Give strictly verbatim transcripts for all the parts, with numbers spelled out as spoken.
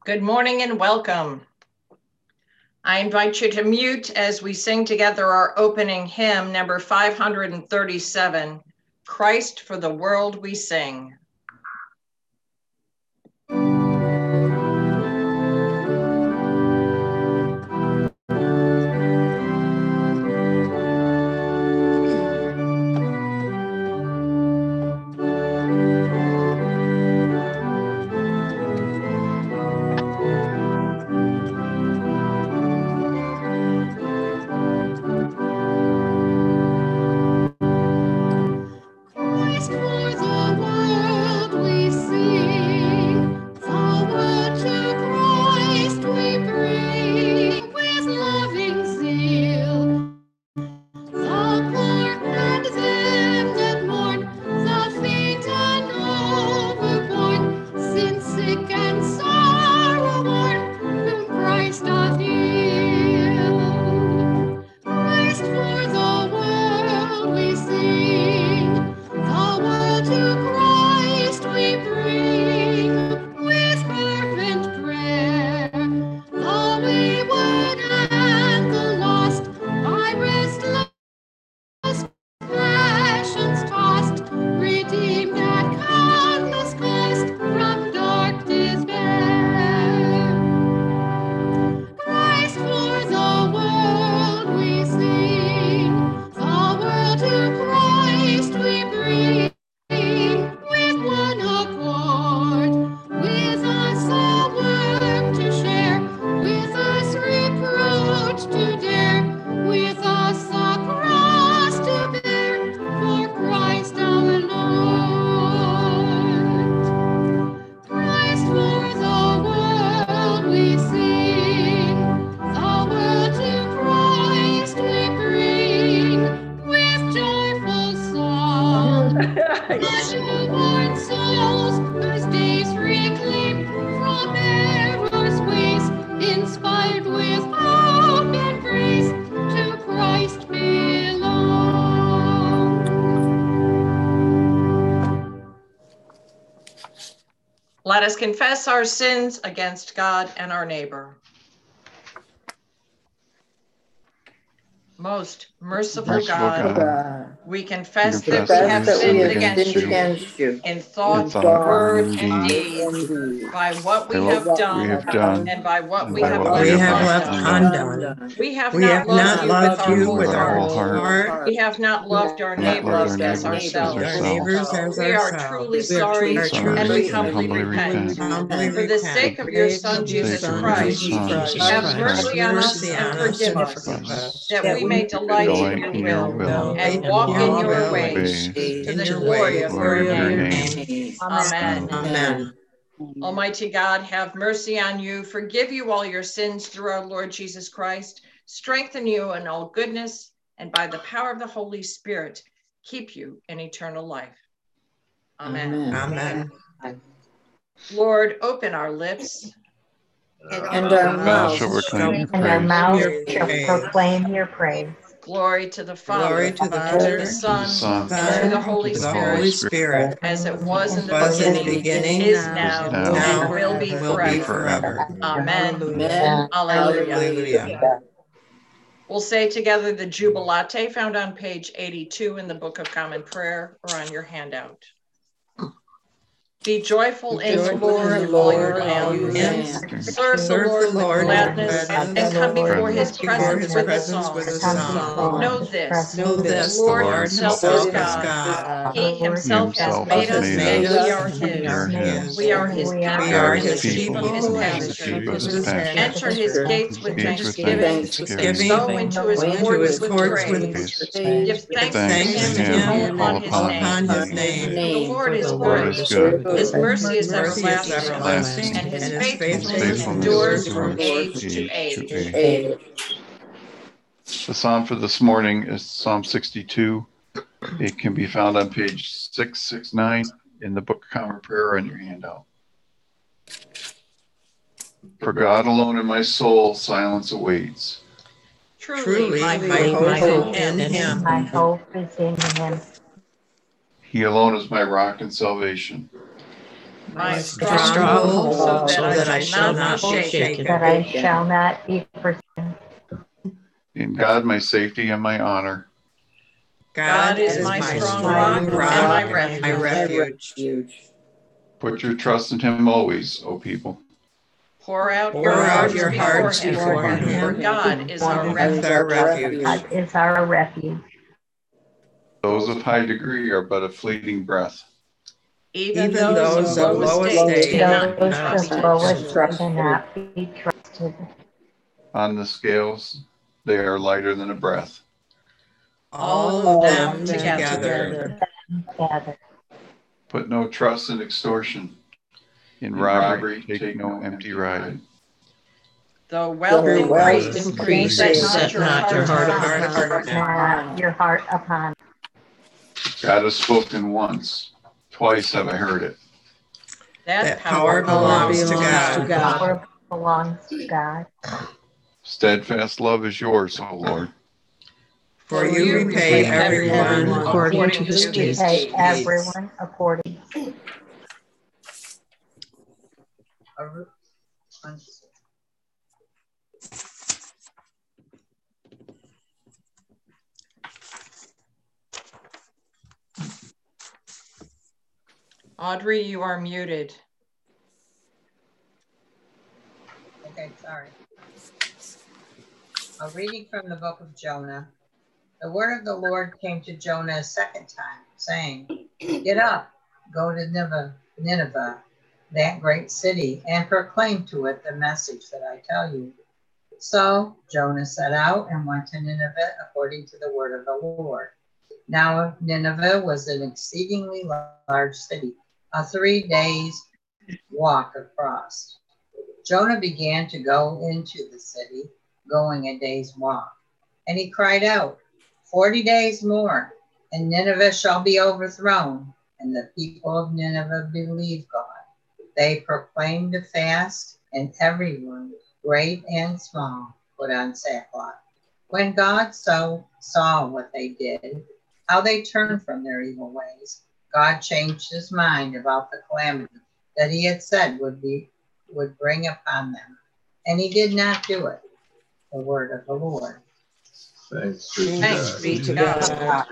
Good morning and welcome. I invite you to mute as we sing together our opening hymn, number five hundred thirty-seven, Christ for the World We Sing. Let us confess our sins against God and our neighbor. Most merciful, merciful God, God, we confess, we confess that we have that sinned, we have against, sinned you, against you in thought, in thought word, and deed, deed, by what we, by have, what done, we have done and by what and we, by have, what left we have left undone. undone. We have we not have loved, not you, loved with you with our whole heart. heart. We have not loved our neighbors as ourselves. Our neighbors as we are truly sorry, and we humbly repent. For the sake of your Son, Jesus Christ, have mercy on us and forgive us, that we may delight in your will and walk in your ways to the glory of your name. Amen. Amen. Almighty God, have mercy on you, forgive you all your sins through our Lord Jesus Christ, strengthen you in all goodness, and by the power of the Holy Spirit, keep you in eternal life. Amen. Amen. Amen. Lord, open our lips, and our mouths shall proclaim your praise. Glory to the Father, Glory to the and Father, to the Son, Son, and to the Holy the Spirit, Holy Spirit, as it was in the was in beginning, the beginning, is now, now, and will be will forever. be forever. Amen. Amen. Alleluia. Hallelujah. We'll say together the Jubilate found on page eighty-two in the Book of Common Prayer or on your handout. Be joyful Be in the joyful Lord, in the all Lord, your all your lands. lands. Serve the Serve Lord the with Lord gladness, with and come before his before presence his with a presence song. with a song. Know this, Know the this, the Lord Lord himself himself is is God. God. He himself has himself made us, has made and we us, are and we are his. his. We are his We people, We are and the his sheep of his people, and the pasture. sheep of his pasture. Enter his gates with thanksgiving, Thanksgiving, go into his into courts his with courts praise. with Give thanks to thanks him to and call him upon and his call name. upon his name. For the Lord is The Lord good. is good. His mercy is Mercy is everlasting, everlasting, and his and his faithfulness faithfulness endures endures from from age to age. The psalm for this morning is Psalm sixty-two. It can be found on page six sixty-nine in the Book of Common Prayer on your handout. For God alone in my soul silence awaits. Truly, my my hope hope is in in him. him. My hope is in him. He alone is my rock and salvation. my stronghold, so that I shall not be shaken. That I shall not be forsaken. In God, my safety and my honor. God is my strong rock and my refuge. Put your trust in him always, O people. Pour out Pour your out hearts your before hearts him, before for him. God is our With refuge. our refuge. God is our refuge. Those of high degree are but a fleeting breath. Even, Even those of low estate cannot be Those of trusted. lowest cannot be trusted. On the scales, they are lighter than a breath. All of them together. Together. Put no trust in extortion. In robbery, take no empty ride. Though wealth increase, Increase, set not your heart upon it. Not your heart upon. God has spoken once. Twice have I heard it. That power belongs to God. Power belongs to God. Steadfast love is yours, O Lord. For you repay everyone according to his deeds. Repay everyone according. Audrey, you are muted. Okay, sorry. A reading from the book of Jonah. The word of the Lord came to Jonah a second time, saying, Get up, go to Nineveh, Nineveh, that great city, and proclaim to it the message that I tell you. So Jonah set out and went to Nineveh according to the word of the Lord. Now Nineveh was an exceedingly large city, a three days walk across. Jonah began to go into the city, going a day's walk. And he cried out, Forty days more, and Nineveh shall be overthrown. And the people of Nineveh believed God. They proclaimed a fast, and everyone, great and small, put on sackcloth. When God so saw what they did, how they turned from their evil ways, God changed his mind about the calamity that he had said would be would bring upon them. And he did not do it. The word of the Lord. Thanks be to Thanks God. be to God.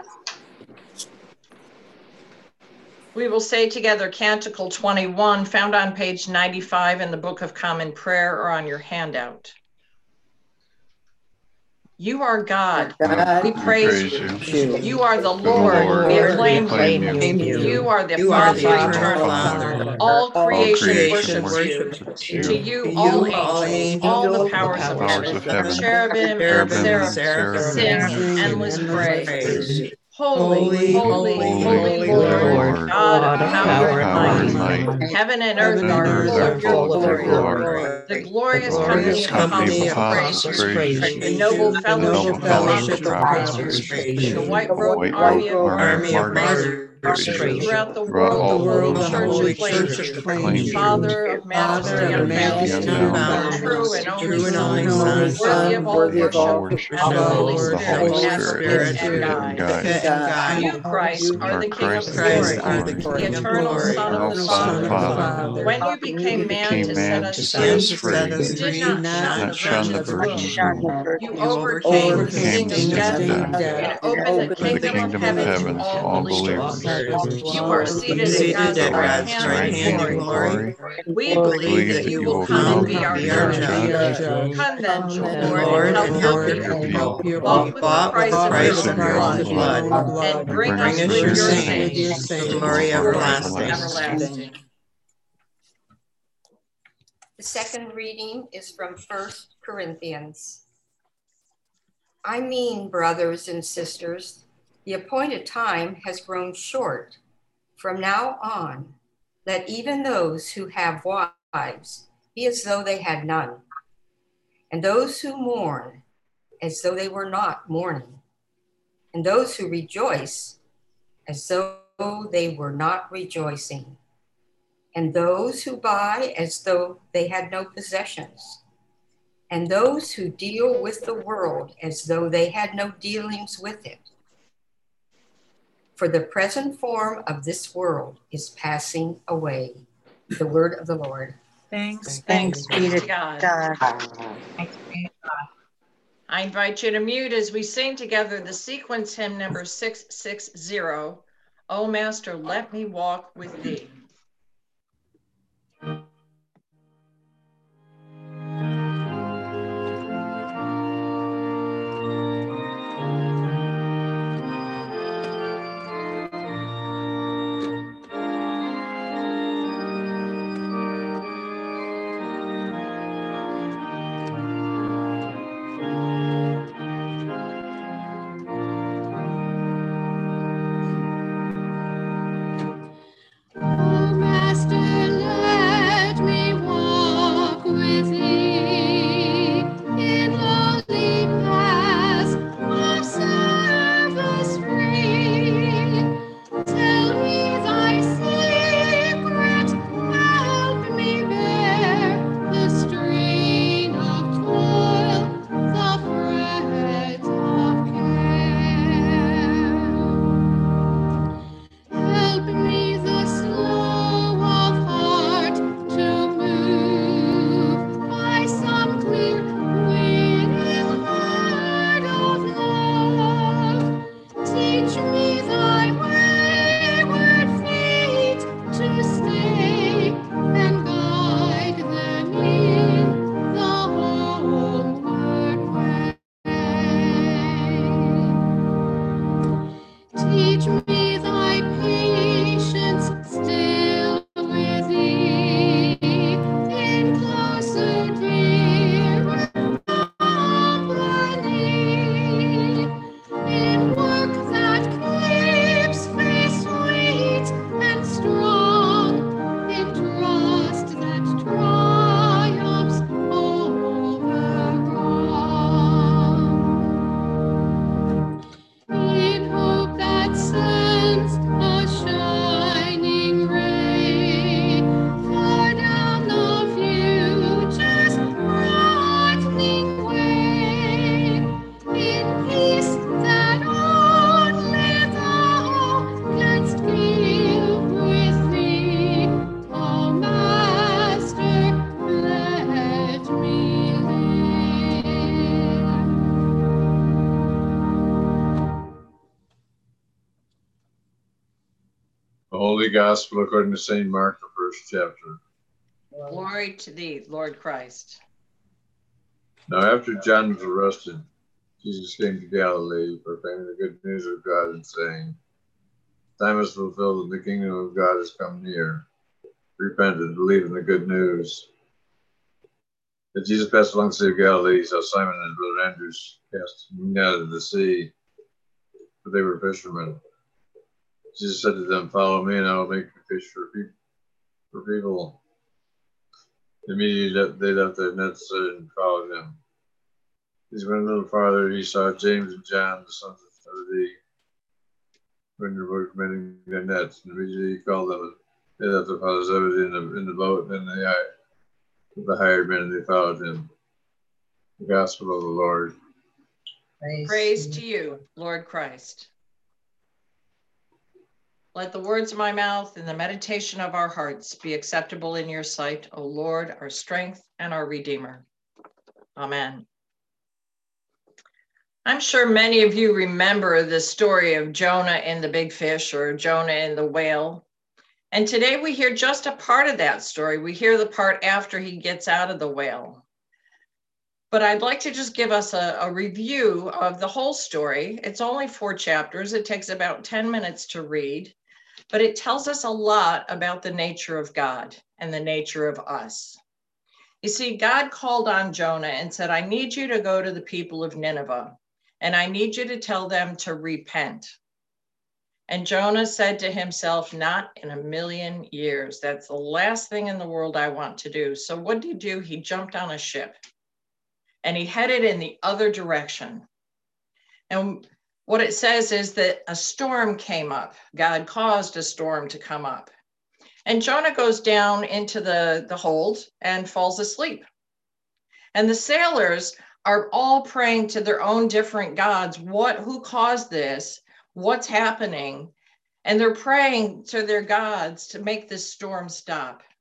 We will say together Canticle twenty-one, found on page ninety-five in the Book of Common Prayer or on your handout. You are God. God, We praise you. you. You are the The Lord. Lord, We we acclaim acclaim you. you. You are the You are the Father. eternal Father. All All creation creation worships you. worships To you. you, To all you, all angels, angels, all the all powers of powers heaven, of heaven, cherubim and cherubim and seraphim, seraphim, sing sing endless praise. praise. Holy, holy, Holy, holy Lord, Lord, God of power and power and might. might. Heaven and earth Heaven and are earth full are of your full of your glory. glory. The glorious Glorious company of company apostles of praise apostles you. praise The you. noble The noble fellowship of fellowship the of prophets prophets praise praise you. The you. white-robed White army of robe, Army of martyrs martyrs praise you. praise you. Throughout the Throughout world, all the the Holy The Church Holy acclaims Church you. acclaims you. Father of majesty, Father of majesty, unbounded, unbounded, true and only true and only Son, Son, worthy of all worthy of all worship, worship, and the Holy Lord, the Spirit, Holy as Spirit, pit and lead guide. and guide. pit and guide. You, Christ, are Our the King of Christ, the Christ King glory, of are the the glory, King of eternal glory, Son of eternal the Son of Father. Father, When you became man became to set man us to set us free, free, you did not shun the not shun the virgin's virgin's womb. womb. You You overcame the Overcame sting the of sting death of death, death, and opened the the kingdom of kingdom of heaven to heaven to all all believers. believers. You are seated at seated God's at right God's hand right in hand in glory. glory. We Believe believe that you will come and be our be our judge. judge. Come then, Then, Lord, Lord, and and help help your your people, people, bought with the bought with price the of your price own of your own blood, blood, and bring bring us us with your your saints saints to glory glory everlasting. everlasting. The second reading is from First Corinthians. I mean, brothers and sisters, the appointed time has grown short. From now on, let even those who have wives be as though they had none, and those who mourn as though they were not mourning, and those who rejoice as though they were not rejoicing, and those who buy as though they had no possessions, and those who deal with the world as though they had no dealings with it. For the present form of this world is passing away. The word of the Lord. Thanks, Thanks be to God. Thanks be to God. I invite you to mute as we sing together the sequence hymn number six six zero, O Master, let me walk with thee. Holy Gospel according to Saint Mark, the first chapter. Glory to thee, Lord Christ. Now after John was arrested, Jesus came to Galilee, proclaiming the good news of God and saying, time is fulfilled and the kingdom of God has come near. Repent and believe in the good news. As Jesus passed along the sea of Galilee, he saw Simon and his brother Andrew cast a net into the sea, for they were fishermen. Jesus said to them, follow me and I will make you fish for people. For people. Immediately they left their nets and followed him. As he went a little farther, he saw James and John, the sons of Zebedee, when they were mending their nets. And immediately he called them, and they left their father Zebedee in the, in the boat, and they hired, the hired men, and they followed him. The Gospel of the Lord. Praise, Praise to you, Lord Christ. Let the words of my mouth and the meditation of our hearts be acceptable in your sight, O Lord, our strength and our Redeemer. Amen. I'm sure many of you remember the story of Jonah and the big fish, or Jonah and the whale. And today we hear just a part of that story. We hear the part after he gets out of the whale. But I'd like to just give us a, a review of the whole story. It's only four chapters. It takes about ten minutes to read. But it tells us a lot about the nature of God and the nature of us. You see, God called on Jonah and said, I need you to go to the people of Nineveh, and I need you to tell them to repent. And Jonah said to himself, not in a million years. That's the last thing in the world I want to do. So what did he do? He jumped on a ship and he headed in the other direction. And what it says is that a storm came up. God caused a storm to come up. And Jonah goes down into the, the hold and falls asleep. And the sailors are all praying to their own different gods. What, who caused this? What's happening? And they're praying to their gods to make this storm stop.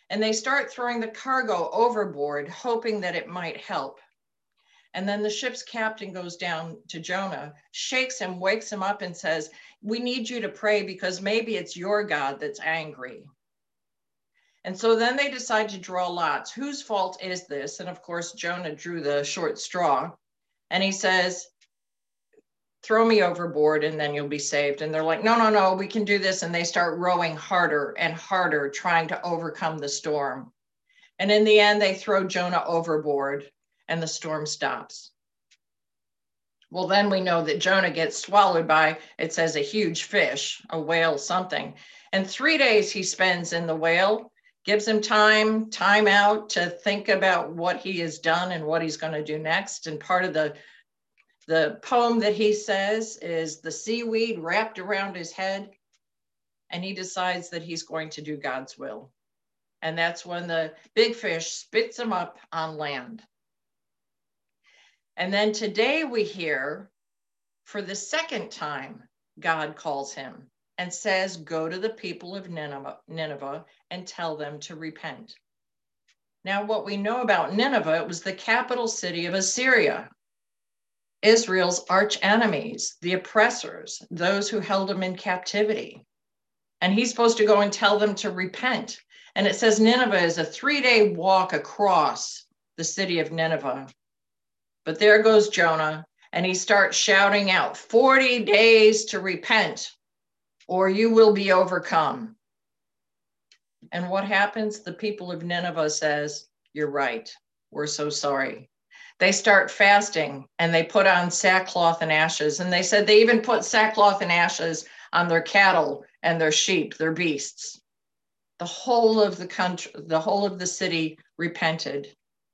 And they start throwing the cargo overboard, hoping that it might help. And then the ship's captain goes down to Jonah, shakes him, wakes him up and says, we need you to pray because maybe it's your God that's angry. And so then they decide to draw lots. Whose fault is this? And of course, Jonah drew the short straw. And he says, throw me overboard and then you'll be saved. And they're like, no, no, no, we can do this. And they start rowing harder and harder, trying to overcome the storm. And in the end, they throw Jonah overboard and the storm stops. Well, then we know that Jonah gets swallowed by, it says, a huge fish, a whale, something. And three days he spends in the whale, gives him time, time out to think about what he has done and what he's going to do next. And part of the, the poem that he says is the seaweed wrapped around his head. And he decides that he's going to do God's will. And that's when the big fish spits him up on land. And then today we hear, for the second time, God calls him and says, go to the people of Nineveh, Nineveh and tell them to repent. Now, what we know about Nineveh, it was the capital city of Assyria, Israel's arch enemies, the oppressors, those who held them in captivity. And he's supposed to go and tell them to repent. And it says Nineveh is a three-day walk across the city of Nineveh. But there goes Jonah, and he starts shouting out, forty days to repent, or you will be overcome. And what happens? The people of Nineveh says, you're right. We're so sorry. They start fasting, and they put on sackcloth and ashes. And they said they even put sackcloth and ashes on their cattle and their sheep, their beasts. The whole of the country, the whole of the city repented.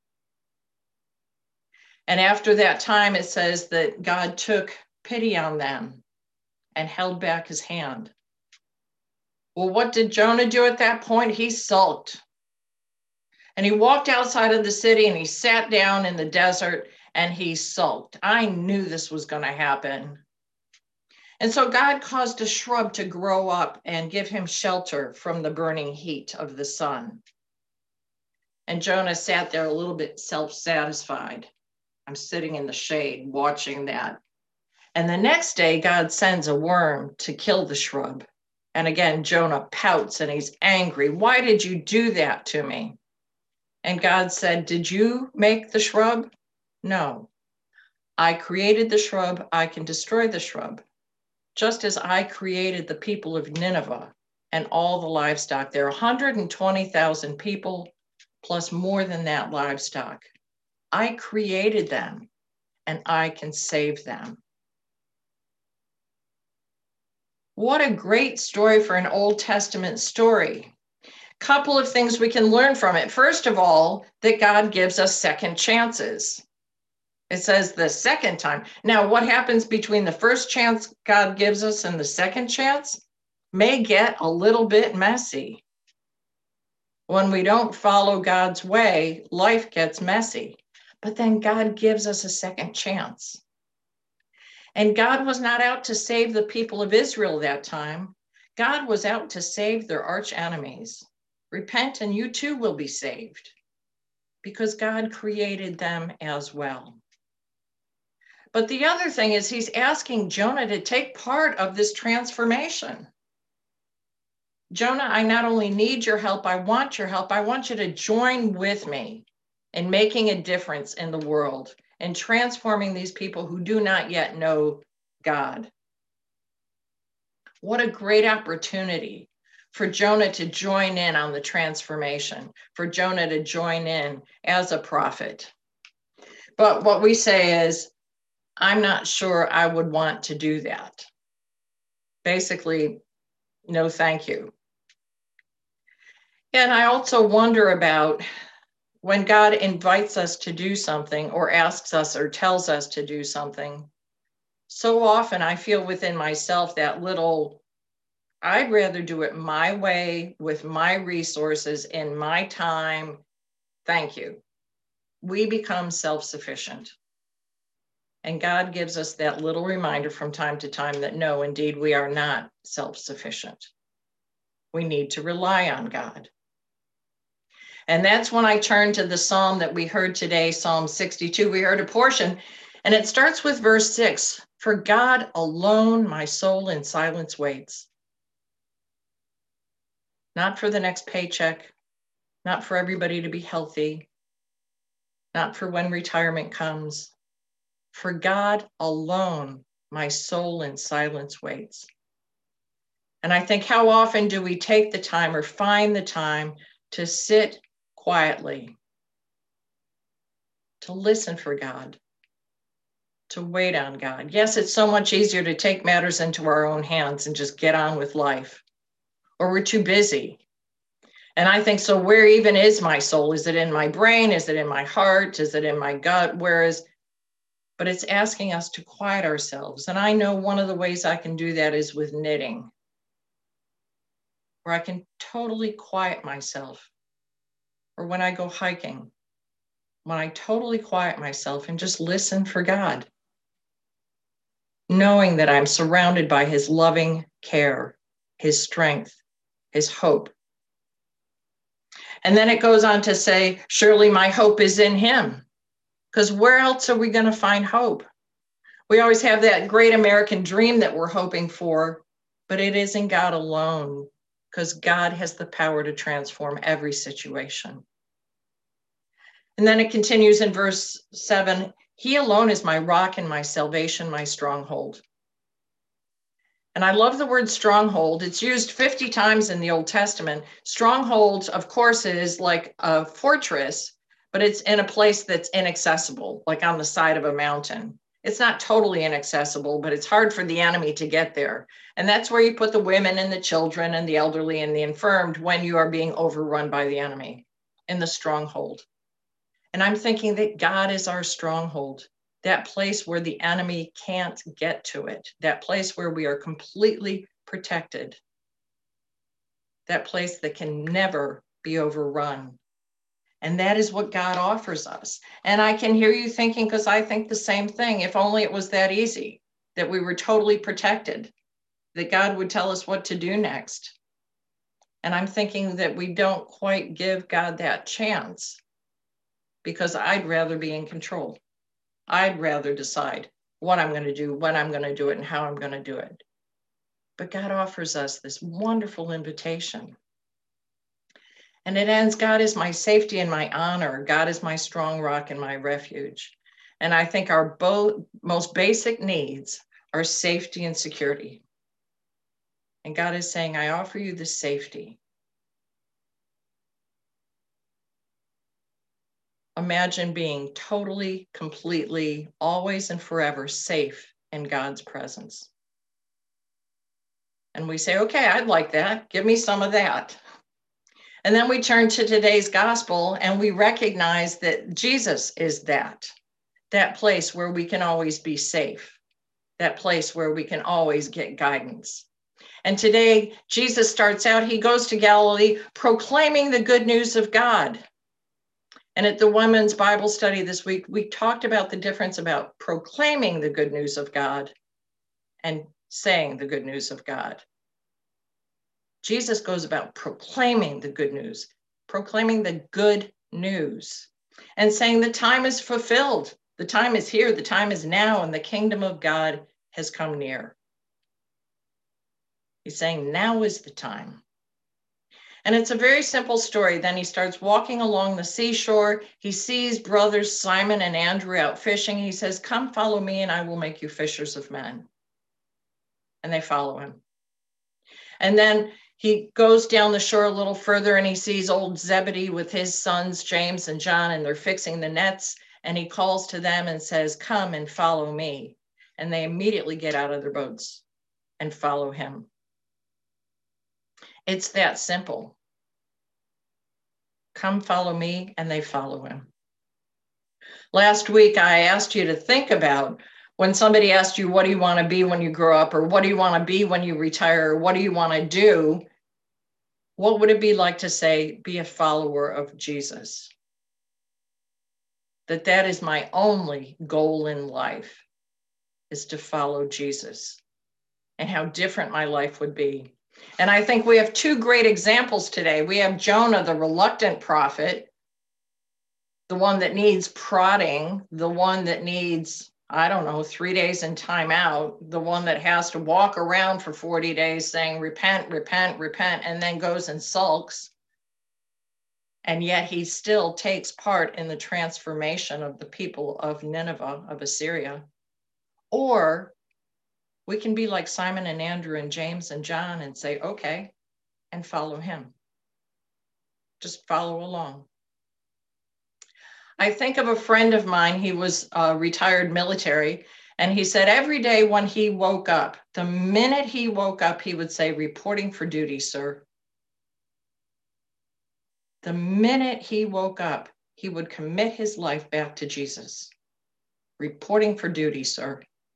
And after that time, it says that God took pity on them and held back his hand. Well, what did Jonah do at that point? He sulked. And he walked outside of the city and he sat down in the desert and he sulked. I knew this was going to happen. And so God caused a shrub to grow up and give him shelter from the burning heat of the sun. And Jonah sat there a little bit self-satisfied. I'm sitting in the shade watching that. And the next day, God sends a worm to kill the shrub. And again, Jonah pouts and he's angry. Why did you do that to me? And God said, did you make the shrub? No. I created the shrub. I can destroy the shrub. Just as I created the people of Nineveh and all the livestock. There are one hundred twenty thousand people, plus more than that livestock. I created them and I can save them. What a great story for an Old Testament story. Couple of things we can learn from it. First of all, that God gives us second chances. It says the second time. Now, what happens between the first chance God gives us and the second chance may get a little bit messy. When we don't follow God's way, life gets messy. But then God gives us a second chance. And God was not out to save the people of Israel that time. God was out to save their arch enemies. Repent and you too will be saved, because God created them as well. But the other thing is he's asking Jonah to take part of this transformation. Jonah, I not only need your help, I want your help. I want you to join with me in making a difference in the world and transforming these people who do not yet know God. What a great opportunity for Jonah to join in on the transformation, for Jonah to join in as a prophet. But what we say is, I'm not sure I would want to do that. Basically, no, thank you. And I also wonder about when God invites us to do something or asks us or tells us to do something. So often I feel within myself that little, I'd rather do it my way with my resources in my time. Thank you. We become self-sufficient. And God gives us that little reminder from time to time that no, indeed, we are not self-sufficient. We need to rely on God. And that's when I turned to the psalm that we heard today, Psalm sixty-two. We heard a portion, and it starts with verse six. For God alone, my soul in silence waits. Not for the next paycheck, not for everybody to be healthy, not for when retirement comes. For God alone, my soul in silence waits. And I think, how often do we take the time or find the time to sit quietly, to listen for God, to wait on God? Yes, it's so much easier to take matters into our own hands and just get on with life, or we're too busy. And I think, so where even is my soul? Is it in my brain? Is it in my heart? Is it in my gut? Whereas, but it's asking us to quiet ourselves. And I know one of the ways I can do that is with knitting, where I can totally quiet myself. Or when I go hiking, when I totally quiet myself and just listen for God, knowing that I'm surrounded by his loving care, his strength, his hope. And then it goes on to say, surely my hope is in him. Because where else are we going to find hope? We always have that great American dream that we're hoping for, but it is in God alone, because God has the power to transform every situation. And then it continues in verse seven, he alone is my rock and my salvation, my stronghold. And I love the word stronghold. It's used fifty times in the Old Testament. Stronghold, of course, is like a fortress, but it's in a place that's inaccessible, like on the side of a mountain. It's not totally inaccessible, but it's hard for the enemy to get there. And that's where you put the women and the children and the elderly and the infirmed when you are being overrun by the enemy, in the stronghold. And I'm thinking that God is our stronghold, that place where the enemy can't get to it, that place where we are completely protected, that place that can never be overrun. And that is what God offers us. And I can hear you thinking, because I think the same thing, if only it was that easy, that we were totally protected, that God would tell us what to do next. And I'm thinking that we don't quite give God that chance, because I'd rather be in control. I'd rather decide what I'm going to do, when I'm going to do it, and how I'm going to do it. But God offers us this wonderful invitation. And it ends, God is my safety and my honor. God is my strong rock and my refuge. And I think our both most basic needs are safety and security. And God is saying, I offer you this safety. Imagine being totally, completely, always and forever safe in God's presence. And we say, okay, I'd like that. Give me some of that. And then we turn to today's gospel and we recognize that Jesus is that, that place where we can always be safe, that place where we can always get guidance. And today, Jesus starts out, he goes to Galilee proclaiming the good news of God. And at the Women's Bible Study this week, we talked about the difference about proclaiming the good news of God and saying the good news of God. Jesus goes about proclaiming the good news, proclaiming the good news, and saying the time is fulfilled. The time is here, the time is now, and the kingdom of God has come near. He's saying now is the time. And it's a very simple story. Then he starts walking along the seashore. He sees brothers Simon and Andrew out fishing. He says, come follow me and I will make you fishers of men. And they follow him. And then he goes down the shore a little further and he sees old Zebedee with his sons, James and John, and they're fixing the nets. And he calls to them and says, come and follow me. And they immediately get out of their boats and follow him. It's that simple. Come follow me, and they follow him. Last week, I asked you to think about when somebody asked you, what do you want to be when you grow up? Or what do you want to be when you retire? Or what do you want to do? What would it be like to say, be a follower of Jesus? That that is my only goal in life, is to follow Jesus. And how different my life would be. And I think we have two great examples today. We have Jonah, the reluctant prophet, the one that needs prodding, the one that needs, I don't know, three days in timeout, the one that has to walk around for forty days saying, repent, repent, repent, and then goes and sulks. And yet he still takes part in the transformation of the people of Nineveh, of Assyria. Or we can be like Simon and Andrew and James and John and say, okay, and follow him. Just follow along. I think of a friend of mine, he was uh, retired military, and he said every day when he woke up, the minute he woke up, he would say, reporting for duty, sir. The minute he woke up, he would commit his life back to Jesus. Reporting for duty, sir.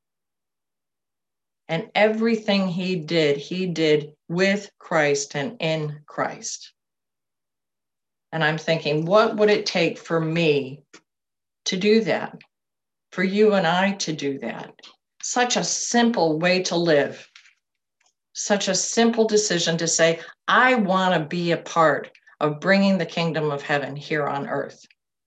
And everything he did, he did with Christ and in Christ. And I'm thinking, what would it take for me to do that? For you and I to do that? Such a simple way to live. Such a simple decision to say, I want to be a part of bringing the kingdom of heaven here on earth.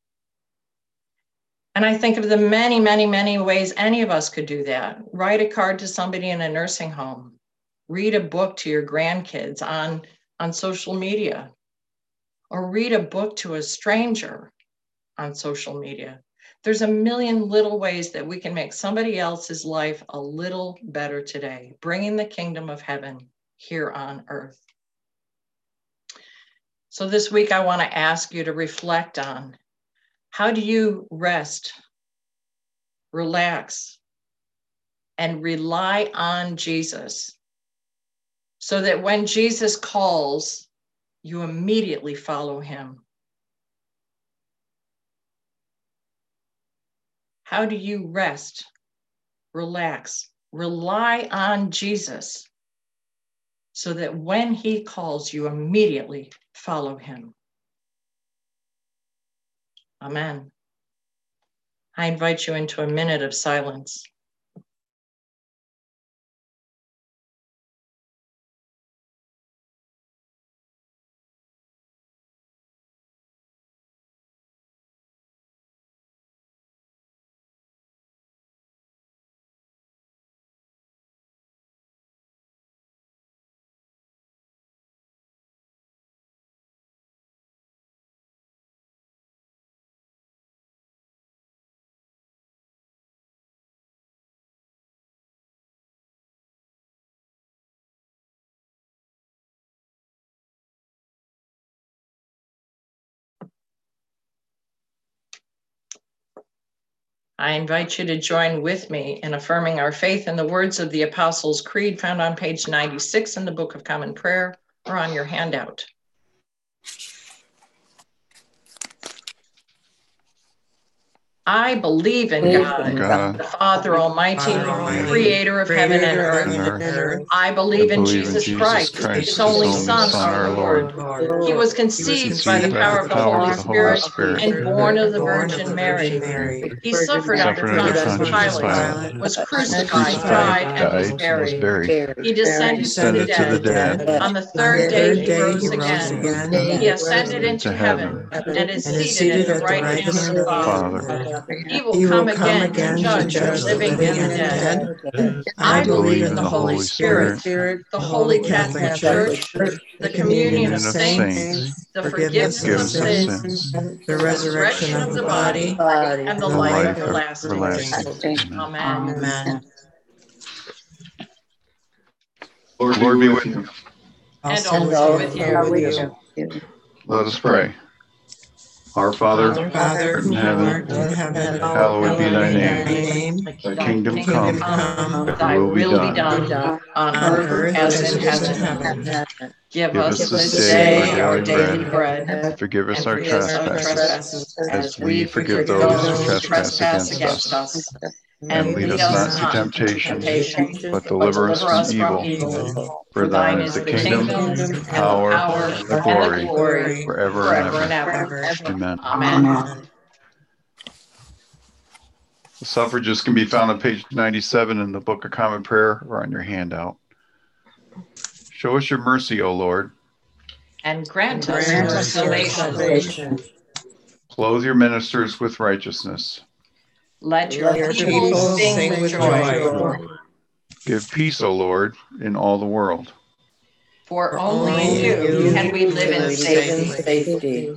And I think of the many, many, many ways any of us could do that. Write a card to somebody in a nursing home. Read a book to your grandkids on, on social media. Or read a book to a stranger on social media. There's a million little ways that we can make somebody else's life a little better today, bringing the kingdom of heaven here on earth. So this week, I want to ask you to reflect on, how do you rest, relax, and rely on Jesus so that when Jesus calls, you immediately follow him? How do you rest, relax, rely on Jesus so that when he calls, you immediately follow him? Amen. I invite you into a minute of silence. I invite you to join with me in affirming our faith in the words of the Apostles' Creed found on page ninety-six in the Book of Common Prayer or on your handout. I believe in God, God, the Father Almighty, Almighty, creator of heaven and earth. heaven and earth. I believe I in believe in Jesus Jesus Christ, Christ, his only his Son, Son, our our Lord. Lord. He was conceived by the power of the Holy Spirit and born of the Virgin Mary. He suffered under Suffered under Pontius Pontius Pilate, Pilate, was was crucified, crucified, died, and was died, and was buried. buried. He descended to the Descended to the dead. dead. On the On the third day he day rose he rose again. again. He ascended into To heaven heaven. and is And is seated at the right hand of the Father. Father. He will He will come come again to again to judge the judge the living living and the and dead. the dead. I believe in the Holy Spirit, Spirit, the Holy Catholic Church, the communion of saints, the forgiveness of sins, the resurrection of the body, and the The life life everlasting. everlasting. Amen. Amen. Lord be with you. And Also also with with you. you. with you. Let us pray. Our Father, Our Father, art in who heaven, art in heaven, hallowed be thy name. name. Thy kingdom Kingdom come, come, Thy will be done on on earth earth as as in it is in heaven. heaven. Give Give us us this this day day our our daily daily bread, Forgive us and our forgive us our trespasses, trespasses, as we forgive those those who who trespass against us. And lead us not into temptation, but deliver us from evil. For thine is the kingdom, the power, and the glory, forever and forever and ever. ever. Amen. Amen. The suffrages can be found on page ninety-seven in the Book of Common Prayer or on your handout. Show us your mercy, O Lord. And grant, And us grant your us your salvation. salvation. Clothe your ministers with righteousness. Let your, Your people, people sing, sing with with joy. joy. Give peace, O Lord, in all the world. For For only only in you you can we live in live safety. safety.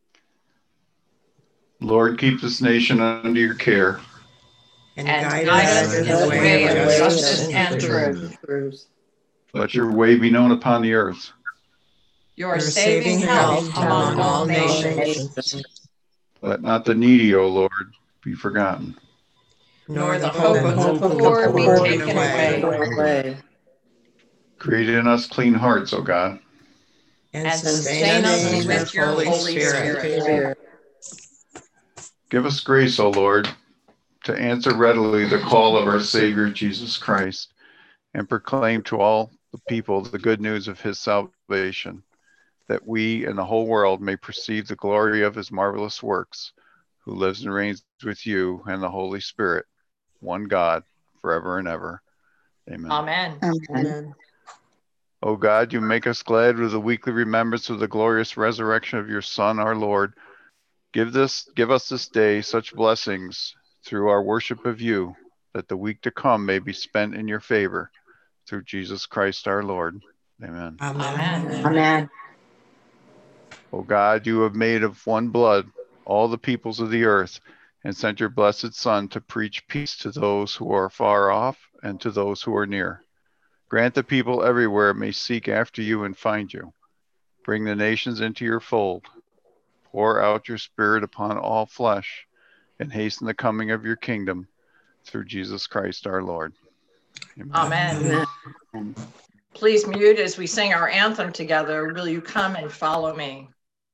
Lord, keep this nation under your care. And, And guide, guide us in the way of justice and and truth. truth. Let your way be known upon the earth. Your, Your saving help among all nations. nations. Let not the needy, O Lord, be forgotten. Nor the hope of the poor be poor taken away. away. Create in us clean hearts, O God. And And sustain us with your Holy Spirit. Give us grace, O Lord, to answer readily the call of our Savior Jesus Christ and proclaim to all the people the good news of his salvation, that we and the whole world may perceive the glory of his marvelous works, who lives and reigns with you and the Holy Spirit, one God, forever and ever. Amen. Amen. Amen. O God, you make us glad with the weekly remembrance of the glorious resurrection of your Son, our Lord. Give this, give us this day such blessings through our worship of you, that the week to come may be spent in your favor, through Jesus Christ our Lord. Amen. Amen. Amen. O God, you have made of one blood all the peoples of the earth, and sent your blessed Son to preach peace to those who are far off and to those who are near. Grant the people everywhere may seek after you and find you. Bring the nations into your fold. Pour out your Spirit upon all flesh, and hasten the coming of your kingdom, through Jesus Christ our Lord. Amen. Amen. Please mute as we sing our anthem together. Will you come and follow me?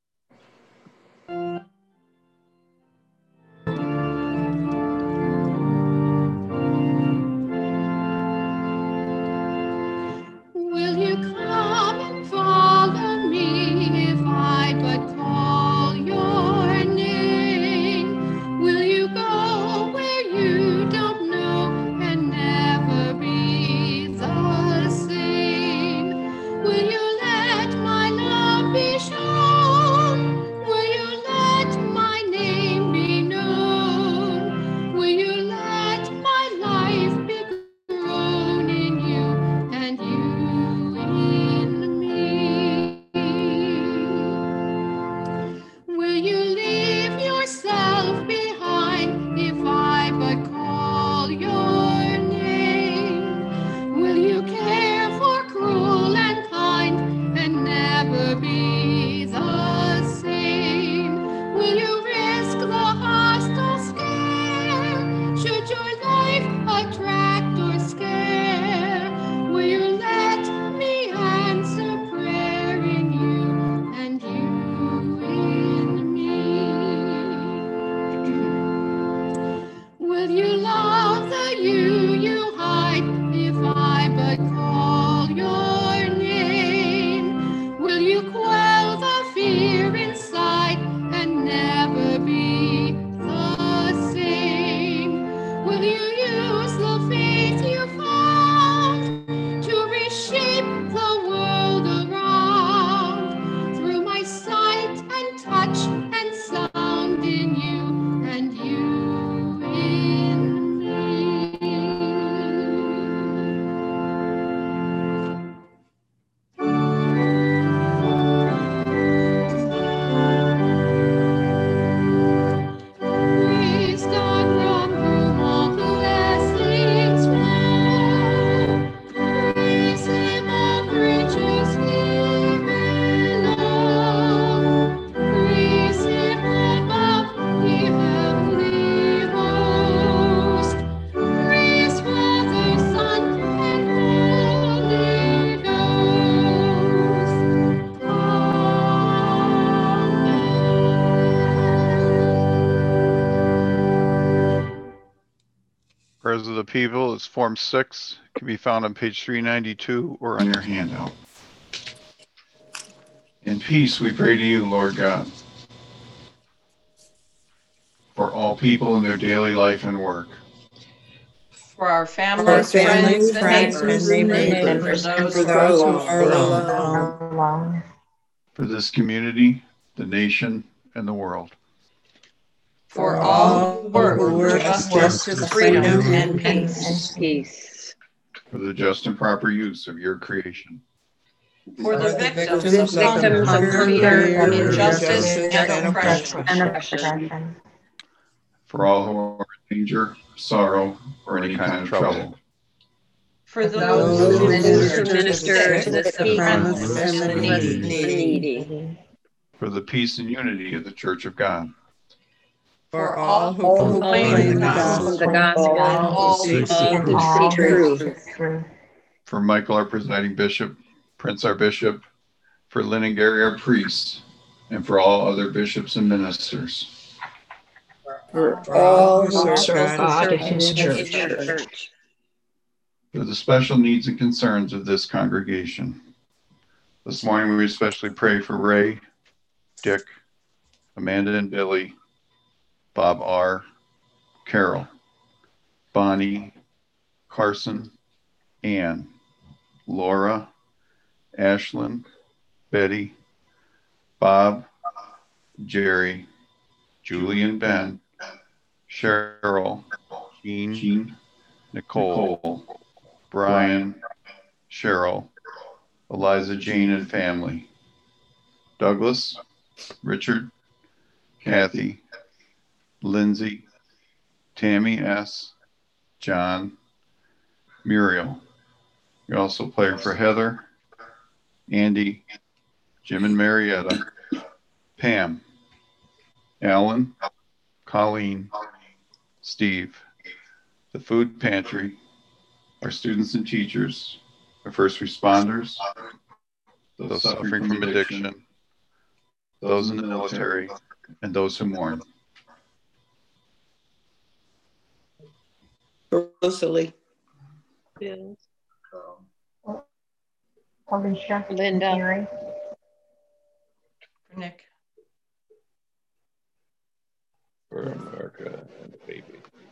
Will you come and follow me if I but call your name? Will you go where you don't know and never be the same? Will you let my love be shown? Will you let my name be known? Will you let my life be grown in you and you in me? Will you leave yourself behind if I but call your name? Will you care for cruel and kind and never be the same? Will you risk the hostile scare should your life attract or scare? Will you let me answer prayer in you and you in me? Will you love the you you hide if I but call your name? Will you quell the fear inside and never be the same? Will you use the faith you found to reshape the world around, through my sight and touch and sound in you and you in me? Praise God from whom all blessings flow. Praise Him of graciously below. Praise Him above, ye heavenly host. Praise Father, Son, and Holy Ghost. Prayers of the People is Form six, can be found on page three ninety-two or on your handout. In peace we pray to you, Lord God, for all people in their daily life and work. For our For our families, families, friends, friends, and and neighbors, neighbors, and and for for those those who who are are alone. alone. alone. For this community, the nation, and the world. For For all all who who work work for for justice, freedom, and and peace. peace. For the just and proper use of your creation. For the For the victims victims of of hunger, hunger, injustice, injustice, and and oppression. oppression. For all who are in danger, sorrow, or any kind of trouble. For Those those who who minister minister to to the the sick, friendless, friendless, and the and needy. needy. For the peace and unity of the Church of God. For all who proclaim the gospel, the gospel, and all who seek And all who seek truth. For Michael, our presiding bishop, Prince, our bishop, for Lynn and Gary, our priests, and for all other bishops and ministers. For all who serve God in His church. For the special needs and concerns of this congregation. This morning we especially pray for Ray, Dick, Amanda and Billy, Bob R., Carol, Bonnie, Carson, Ann, Laura, Ashlyn, Betty, Bob, Jerry, Julie and Ben, Cheryl, Jean, Jean Nicole, Nicole, Brian, Cheryl, Eliza Jane and family, Douglas, Richard, Kathy, Lindsay, Tammy S., John, Muriel. We also pray for Heather, Andy, Jim and Marietta, Pam, Alan, Colleen, Steve, the food pantry, our students and teachers, our first responders, those suffering from addiction, those in the military, and those who mourn. Rosalie. Bill, Alicia. Linda. Mary. For Nick. For America and the baby.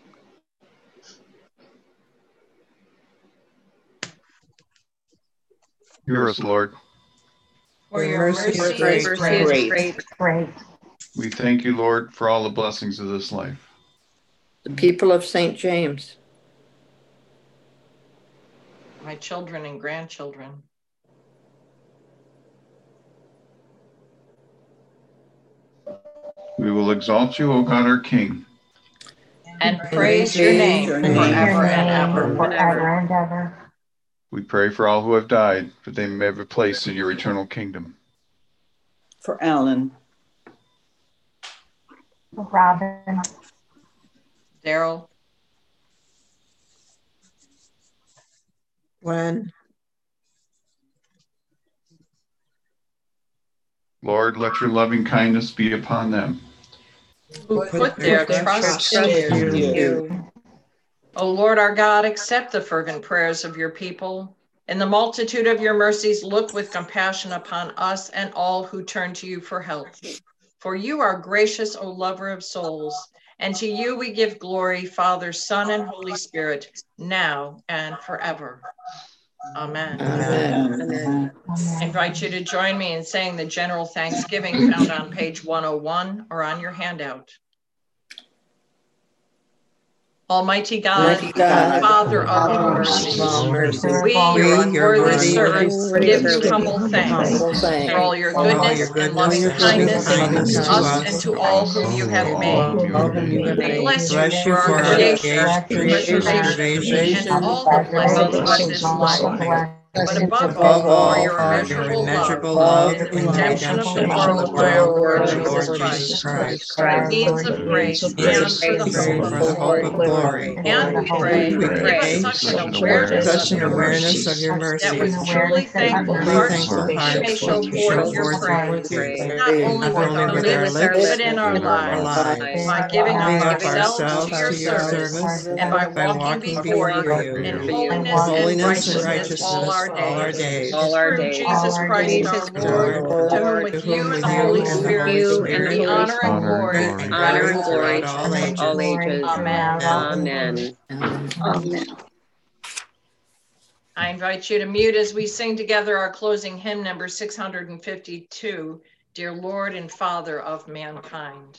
Hear us, Lord. For Your your mercy is mercy great, is great. great. Great. We thank you, Lord, for all the blessings of this life. The people of Saint James. My children and grandchildren. We will exalt you, O God, our King. And praise your name Your forever and name ever. forever and ever. We pray for all who have died, that they may have a place in your eternal kingdom. For Alan. Robin. Daryl. Gwen. Lord, let your loving kindness be upon them. Who put their trust in you. O Lord our God, accept the fervent prayers of your people. In the multitude of your mercies, look with compassion upon us and all who turn to you for help. For you are gracious, O lover of souls, and to you we give glory, Father, Son, and Holy Spirit, now and forever. Amen. Amen. Amen. I invite you to join me in saying the general thanksgiving found on page one oh one or on your handout. Almighty God, Almighty God, Father of all mercy, mercy, mercy, we, your unworthy worthy servants, servants, give you give humble you thanks humble thanks for all your for all goodness your and goodness loving and kindness loving kindness to to us us and to all whom you have all made. whom you have made. We bless you Bless for you our for our creation, creation, preservation, and all the blessings of this life. But above above all, for all, your for your immeasurable immeasurable love love in the in the redemption of the redemption of world the by our world, Lord our Jesus Lord Jesus Christ. Christ. For needs of grace and Needs for of the grace hope for of the hope of glory. glory. And we pray, We give us pray such an such an awareness such of an your awareness of mercy your that with mercy. truly thankful Truly hearts thankful we may hearts show we show forth your forth praise, your not praise, only not with only our with our lips, lips, but in our but in our lives, lives, by giving giving up up ourselves to your to your service service and by by walking walking before before you you in in holiness and holiness and righteousness all righteousness our days, all our days, Jesus Christ, our Lord, to whom with you and the Holy Spirit, you and the be Holy honor and glory, Spirit, honor and glory to all ages. Amen. Amen. Amen. I invite you to mute as we sing together our closing hymn number six hundred fifty-two, Dear Lord and Father of Mankind.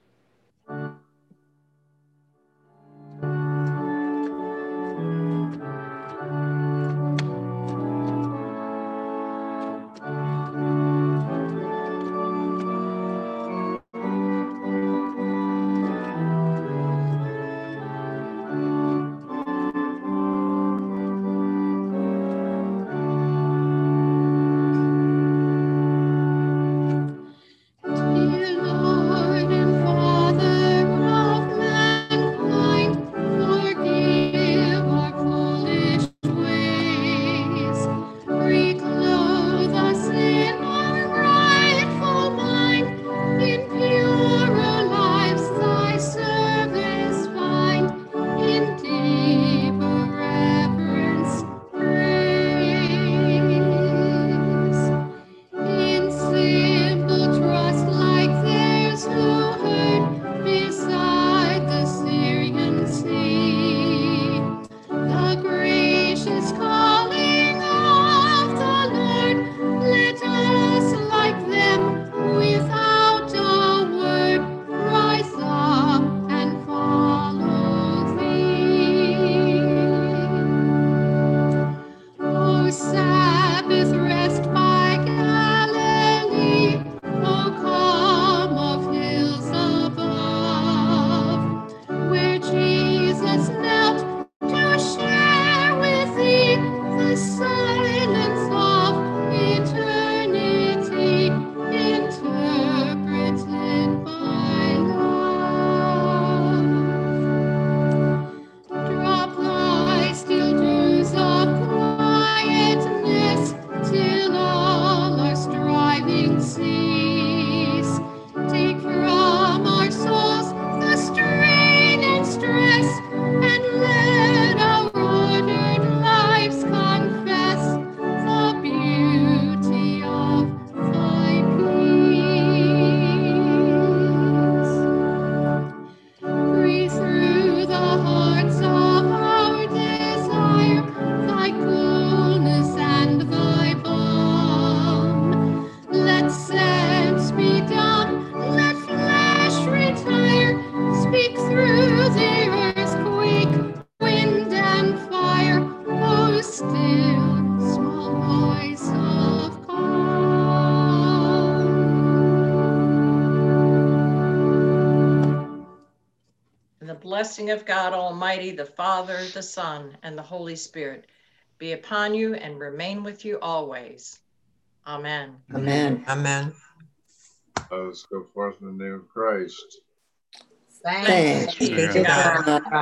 Blessing of God Almighty, the Father, the Son, and the Holy Spirit be upon you and remain with you always. Amen. Amen. Amen. Let us go forth in the name of Christ. Thanks Thanks be to God.